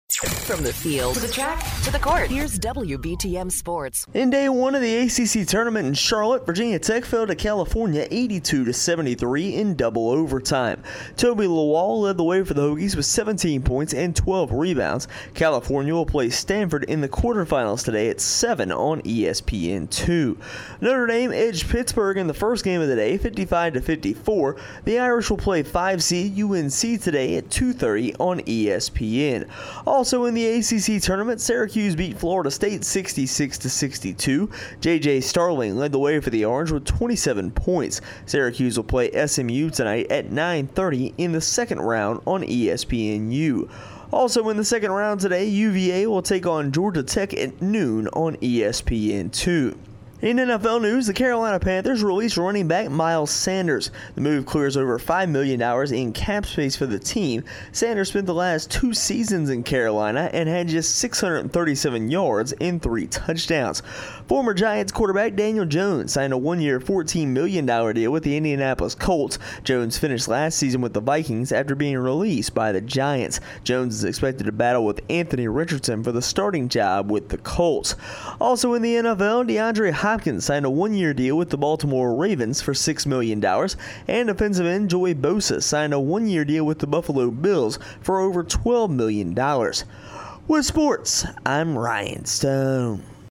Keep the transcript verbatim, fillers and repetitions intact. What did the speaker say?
From the field to the track to the court, here's W B T M Sports. In day one of the A C C tournament in Charlotte, Virginia Tech fell to California eighty-two to seventy-three in double overtime. Toby Lawal led the way for the Hokies with seventeen points and twelve rebounds. California will play Stanford in the quarterfinals today at seven on E S P N two. Notre Dame edged Pittsburgh in the first game of the day, fifty-five to fifty-four. The Irish will play five seed U N C today at two thirty on E S P N. Also in the A C C tournament, Syracuse beat Florida State sixty-six to sixty-two. J J Starling led the way for the Orange with twenty-seven points. Syracuse will play S M U tonight at nine thirty in the second round on E S P N U. Also in the second round today, U V A will take on Georgia Tech at noon on E S P N two. In N F L news, the Carolina Panthers released running back Miles Sanders. The move clears over five million dollars in cap space for the team. Sanders spent the last two seasons in Carolina and had just six hundred thirty-seven yards and three touchdowns. Former Giants quarterback Daniel Jones signed a one-year fourteen million dollars deal with the Indianapolis Colts. Jones finished last season with the Vikings after being released by the Giants. Jones is expected to battle with Anthony Richardson for the starting job with the Colts. Also in the N F L, DeAndre Hopkins signed a one-year deal with the Baltimore Ravens for six million dollars, and defensive end Joey Bosa signed a one-year deal with the Buffalo Bills for over twelve million dollars. With sports, I'm Ryan Stone.